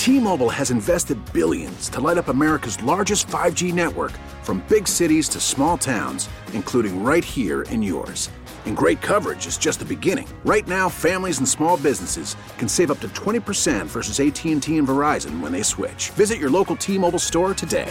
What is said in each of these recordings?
T-Mobile has invested billions to light up America's largest 5G network, from big cities to small towns, including right here in yours. And great coverage is just the beginning. Right now, families and small businesses can save up to 20% versus AT&T and Verizon when they switch. Visit your local T-Mobile store today.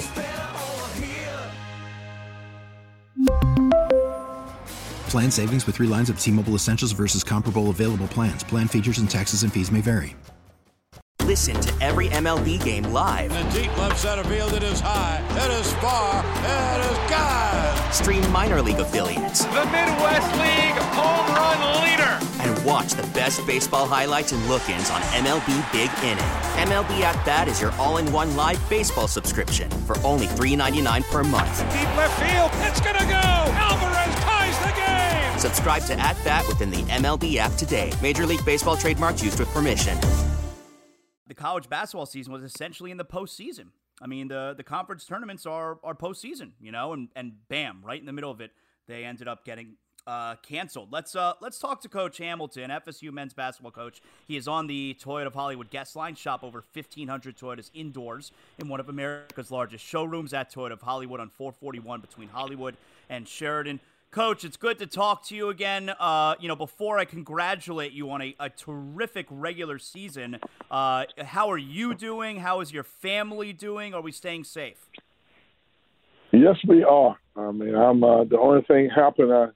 Plan savings with 3 lines of T-Mobile Essentials versus comparable available plans. Plan features and taxes and fees may vary. Listen to every MLB game live. In the deep left center field, it is high, it is far, it is gone. Stream minor league affiliates. The Midwest League home run leader. And watch the best baseball highlights and look-ins on MLB Big Inning. MLB At Bat is your all-in-one live baseball subscription for only $3.99 per month. Deep left field, it's gonna go. Alvarez ties the game. Subscribe to At Bat within the MLB app today. Major League Baseball trademarks used with permission. The college basketball season was essentially in the postseason. I mean, the conference tournaments are postseason, you know, and bam, right in the middle of it, they ended up getting canceled. Let's talk to Coach Hamilton, FSU men's basketball coach. He is on the Toyota of Hollywood guest line. Shop over 1,500 Toyotas indoors in one of America's largest showrooms at Toyota of Hollywood on 441 between Hollywood and Sheridan. Coach, it's good to talk to you again. Before I congratulate you on a terrific regular season, how are you doing? How is your family doing? Are we staying safe? Yes, we are. I mean, I'm the only thing happened.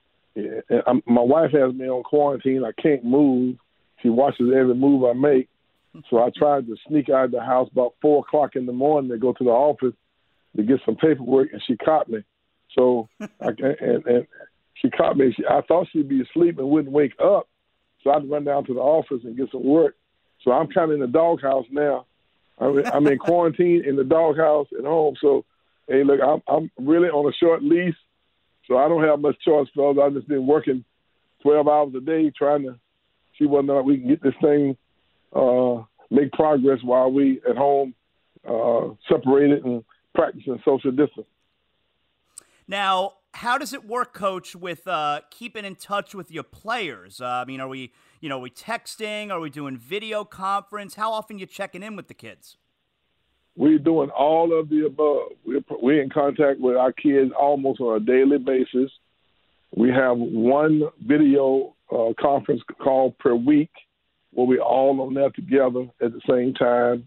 My wife has me on quarantine. I can't move. She watches every move I make. So I tried to sneak out of the house about 4 o'clock in the morning to go to the office to get some paperwork, and she caught me. So and she caught me. I thought she'd be asleep and wouldn't wake up, so I had to run down to the office and get some work. So I'm kind of in the doghouse now. I'm in quarantine in the doghouse at home. So, hey, look, I'm really on a short lease, so I don't have much choice, fellas. I've just been working 12 hours a day trying to see whether or not we can get this thing, make progress while we at home separated and practicing social distance. Now, how does it work, Coach, with keeping in touch with your players? I mean, are we texting? Are we doing video conference? How often are you checking in with the kids? We're doing all of the above. We're in contact with our kids almost on a daily basis. We have one video conference call per week where we're all on there together at the same time.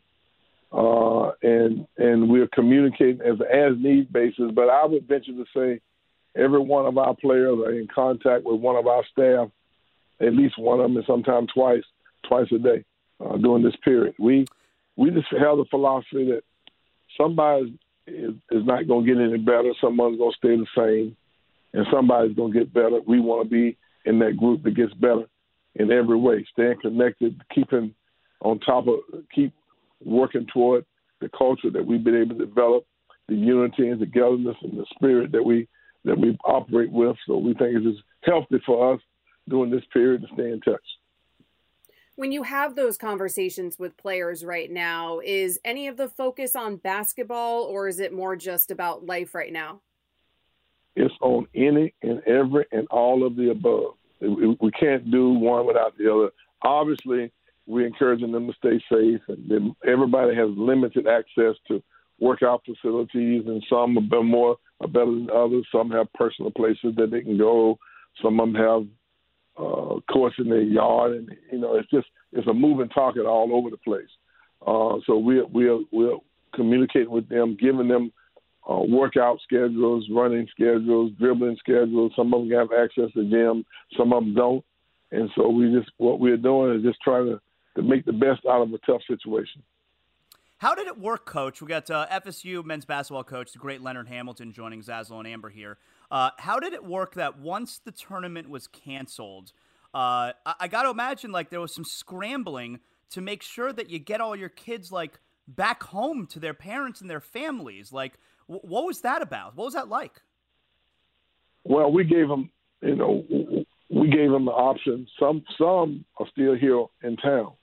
And we're communicating as an as-need basis. But I would venture to say every one of our players are in contact with one of our staff, at least one of them, and sometimes twice a day during this period. We just have the philosophy that somebody is not going to get any better, someone's going to stay the same, and somebody's going to get better. We want to be in that group that gets better in every way, staying connected, keeping on top of, keep working toward the culture that we've been able to develop, the unity and togetherness and the spirit that we operate with. So we think it's just healthy for us during this period to stay in touch. When you have those conversations with players right now, is any of the focus on basketball, or is it more just about life right now? It's on any and every and all of the above. We can't do one without the other. Obviously, we're encouraging them to stay safe, and everybody has limited access to workout facilities, and some are better than others. Some have personal places that they can go. Some of them have courts in their yard, and it's a moving target all over the place. So we're communicating with them, giving them workout schedules, running schedules, dribbling schedules. Some of them have access to gym, some of them don't, and so what we're doing is just trying to make the best out of a tough situation. How did it work, Coach? We got FSU men's basketball coach, the great Leonard Hamilton, joining Zaslow and Amber here. How did it work that once the tournament was canceled, I got to imagine like there was some scrambling to make sure that you get all your kids like back home to their parents and their families. Like, what was that about? What was that like? Well, we gave them, the option. Some are still here in town.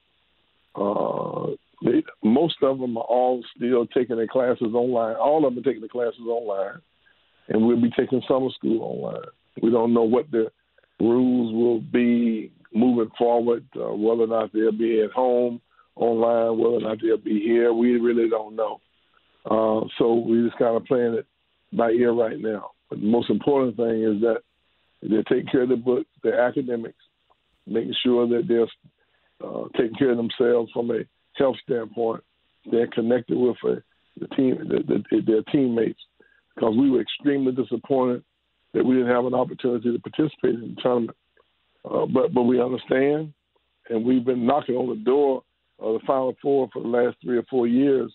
Most of them are all still taking their classes online. All of them are taking the classes online, and we'll be taking summer school online. We don't know what the rules will be moving forward, whether or not they'll be at home online, whether or not they'll be here. We really don't know. So we just kind of playing it by ear right now. But the most important thing is that they're taking care of the books, their academics, making sure that they're taking care of themselves from a health standpoint. They're connected with the team, their teammates, because we were extremely disappointed that we didn't have an opportunity to participate in the tournament. But we understand, and we've been knocking on the door of the Final Four for the last 3 or 4 years,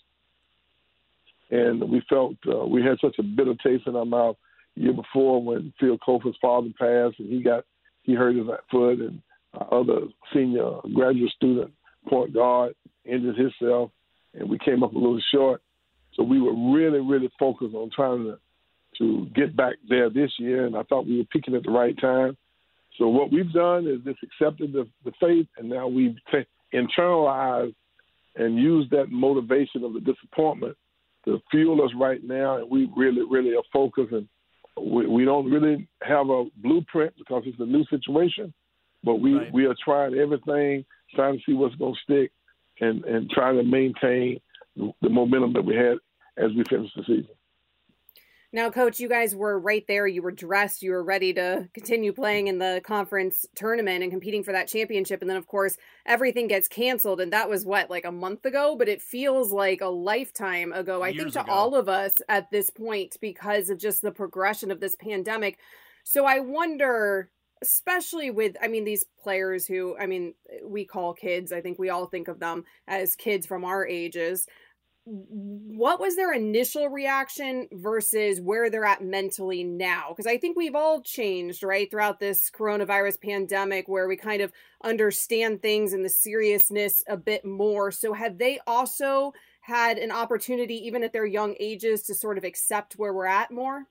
and we felt we had such a bitter taste in our mouth the year before when Phil Kofer's father passed, and he hurt his foot, and our other senior graduate student, point guard, injured himself, and we came up a little short. So we were really, really focused on trying to get back there this year, and I thought we were peaking at the right time. So what we've done is just accepted the faith, and now we've internalized and used that motivation of the disappointment to fuel us right now, and we really, really are focused. And we don't really have a blueprint because it's a new situation, but we are trying everything, trying to see what's going to stick, and trying to maintain the momentum that we had as we finished the season. Now, Coach, you guys were right there. You were dressed. You were ready to continue playing in the conference tournament and competing for that championship. And then, of course, everything gets canceled. And that was, like a month ago? But it feels like a lifetime ago, I think, to all of us at this point because of just the progression of this pandemic. So I wonder, especially with, these players who, we call kids. I think we all think of them as kids from our ages. What was their initial reaction versus where they're at mentally now? Because I think we've all changed, right, throughout this coronavirus pandemic where we kind of understand things and the seriousness a bit more. So have they also had an opportunity, even at their young ages, to sort of accept where we're at more?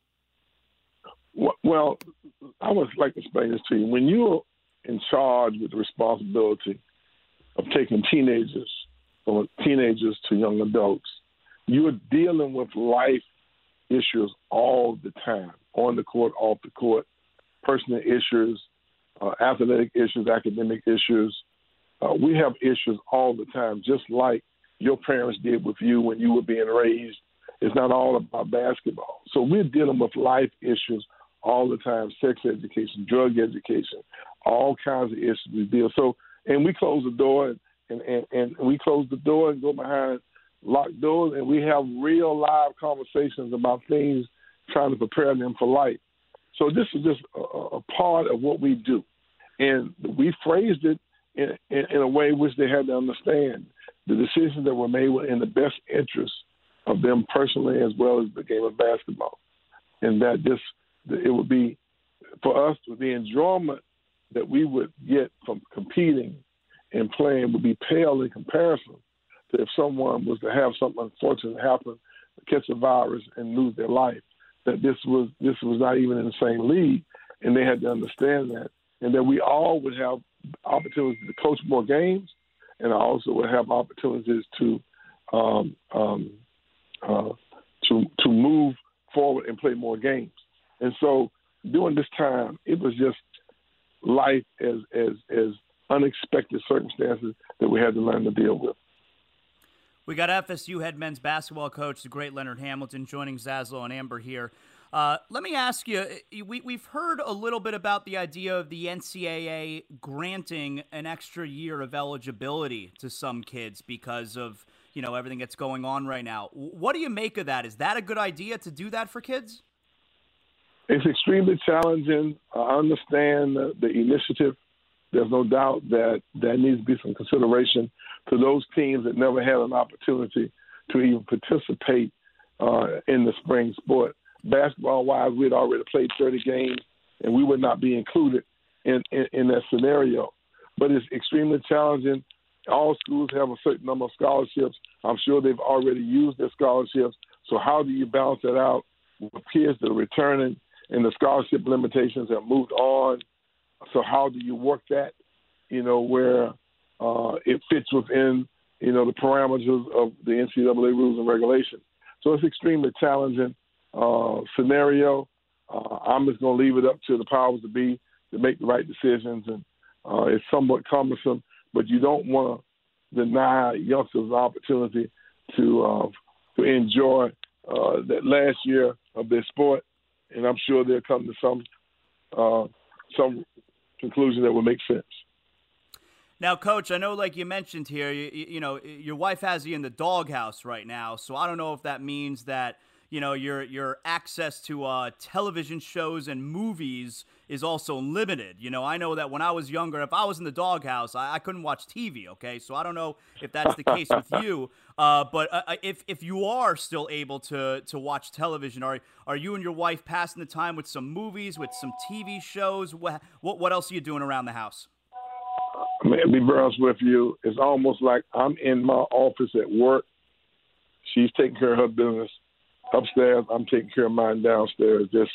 Well, I would like to explain this to you. When you're in charge with the responsibility of taking teenagers from teenagers to young adults, you are dealing with life issues all the time, on the court, off the court, personal issues, athletic issues, academic issues. We have issues all the time, just like your parents did with you when you were being raised. It's not all about basketball. So we're dealing with life issues all the time, sex education, drug education, all kinds of issues we deal. So, and we close the door and we close the door and go behind locked doors, and we have real live conversations about things, trying to prepare them for life. So this is just a part of what we do. And we phrased it in a way which they had to understand. The decisions that were made were in the best interest of them personally as well as the game of basketball. And that it would be, for us, the enjoyment that we would get from competing and playing would be pale in comparison to if someone was to have something unfortunate happen, catch a virus and lose their life. That this was not even in the same league, and they had to understand that, and that we all would have opportunities to coach more games, and I also would have opportunities to move forward and play more games. And so during this time, it was just life as unexpected circumstances that we had to learn to deal with. We got FSU head men's basketball coach, the great Leonard Hamilton, joining Zaslow and Amber here. Let me ask you, we've heard a little bit about the idea of the NCAA granting an extra year of eligibility to some kids because of, everything that's going on right now. What do you make of that? Is that a good idea to do that for kids? It's extremely challenging. I understand the initiative. There's no doubt that there needs to be some consideration to those teams that never had an opportunity to even participate in the spring sport. Basketball-wise, we had already played 30 games, and we would not be included in that scenario. But it's extremely challenging. All schools have a certain number of scholarships. I'm sure they've already used their scholarships. So how do you balance that out with kids that are returning and the scholarship limitations have moved on? So how do you work that, where it fits within, the parameters of the NCAA rules and regulations? So it's extremely challenging scenario. I'm just going to leave it up to the powers to be to make the right decisions, and it's somewhat cumbersome. But you don't want deny youngsters the opportunity to enjoy that last year of their sport, and I'm sure they'll come to some conclusion that will make sense. Now, Coach, I know, like you mentioned here, you know, your wife has you in the doghouse right now, so I don't know if that means that, you know, your access to television shows and movies is also limited. You know, I know that when I was younger, if I was in the doghouse, I couldn't watch TV, okay? So I don't know if that's the case with you. But if you are still able to watch television, are you and your wife passing the time with some movies, with some TV shows? What else are you doing around the house? I mean, to be very honest with you, it's almost like I'm in my office at work. She's taking care of her business upstairs. I'm taking care of mine downstairs. There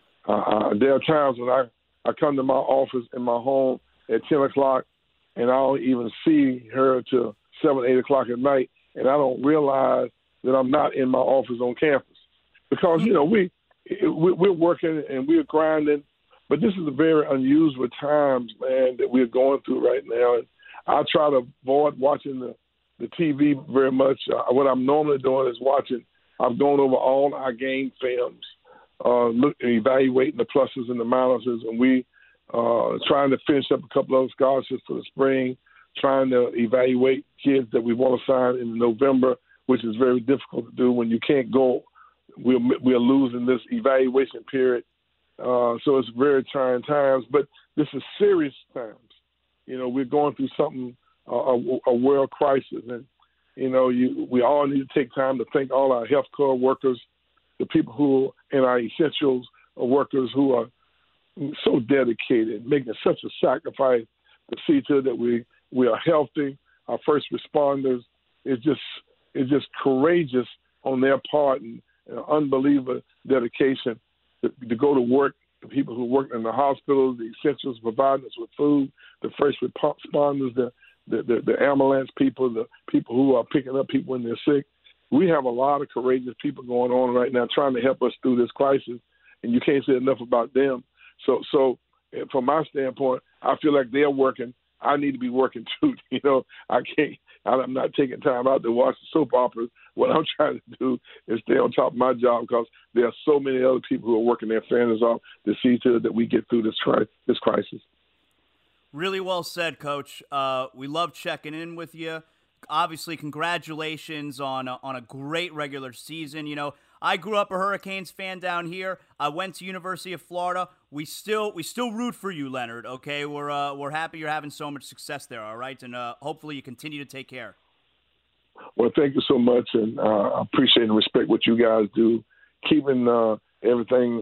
are times when I come to my office in my home at 10 o'clock, and I don't even see her till 7, 8 o'clock at night, and I don't realize that I'm not in my office on campus. Because, you know, we're working and we're grinding, but this is a very unusual times, man, that we're going through right now. And I try to avoid watching the TV very much. What I'm normally doing is watching. I've gone over all our game films, evaluating the pluses and the minuses, and we trying to finish up a couple of scholarships for the spring, trying to evaluate kids that we want to sign in November, which is very difficult to do when you can't go. We're losing this evaluation period. So it's very trying times, but this is serious times. You know, we're going through something, a world crisis, and you know, we all need to take time to thank all our healthcare workers, the people who in our essentials workers who are so dedicated, making such a sacrifice to see to it that we are healthy. Our first responders is just courageous on their part and unbelievable dedication to go to work. The people who work in the hospitals, the essentials providing us with food, the first responders, the ambulance people, the people who are picking up people when they're sick. We have a lot of courageous people going on right now trying to help us through this crisis, and you can't say enough about them. So from my standpoint, I feel like they're working. I need to be working too. You know, I'm not taking time out to watch the soap operas. What I'm trying to do is stay on top of my job because there are so many other people who are working their fans off to see to it that we get through this crisis. Really well said, Coach. We love checking in with you. Obviously, congratulations on a great regular season. You know, I grew up a Hurricanes fan down here. I went to University of Florida. We still root for you, Leonard. Okay, we're happy you're having so much success there. All right, and hopefully you continue to take care. Well, thank you so much, and I appreciate and respect what you guys do, keeping everything,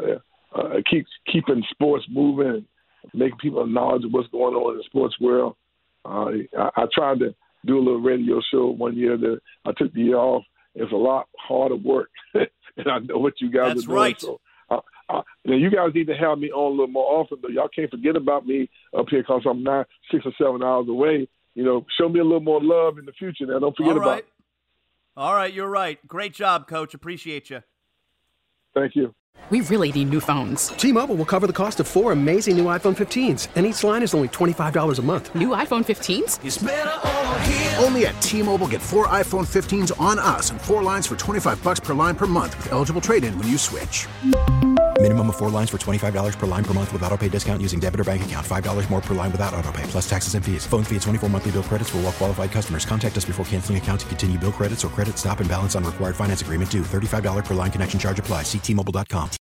keeping sports moving, making people knowledge of what's going on in the sports world. I tried to do a little radio show one year that I took the year off. It's a lot harder work, and I know what you guys are doing. Right. So, now you guys need to have me on a little more often, but y'all can't forget about me up here because I'm 6 or 7 hours away. You know, show me a little more love in the future. Now, don't forget about it. All right, you're right. Great job, Coach. Appreciate you. Thank you. We really need new phones. T-Mobile will cover the cost of 4 amazing new iPhone 15s, and each line is only $25 a month. New iPhone 15s? It's better over here. Only at T-Mobile, get 4 iPhone 15s on us and 4 lines for $25 per line per month with eligible trade-in when you switch. Minimum of 4 lines for $25 per line per month with autopay discount using debit or bank account. $5 more per line without autopay, plus taxes and fees. Phone fee at 24 monthly bill credits for well-qualified customers. Contact us before canceling account to continue bill credits or credit stop and balance on required finance agreement due. $35 per line connection charge applies. See T-Mobile.com.